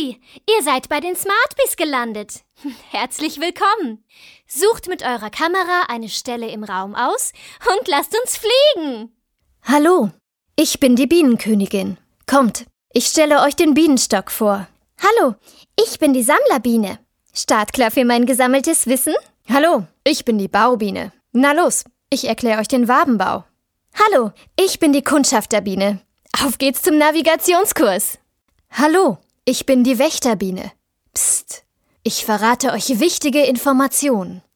Hi, ihr seid bei den Smartbees gelandet. Herzlich willkommen. Sucht mit eurer Kamera eine Stelle im Raum aus und lasst uns fliegen. Hallo, ich bin die Bienenkönigin. Kommt, ich stelle euch den Bienenstock vor. Hallo, ich bin die Sammlerbiene. Startklar für mein gesammeltes Wissen? Hallo, ich bin die Baubiene. Na los, ich erkläre euch den Wabenbau. Hallo, ich bin die Kundschafterbiene. Auf geht's zum Navigationskurs. Hallo, ich bin die Wächterbiene. Psst, ich verrate euch wichtige Informationen.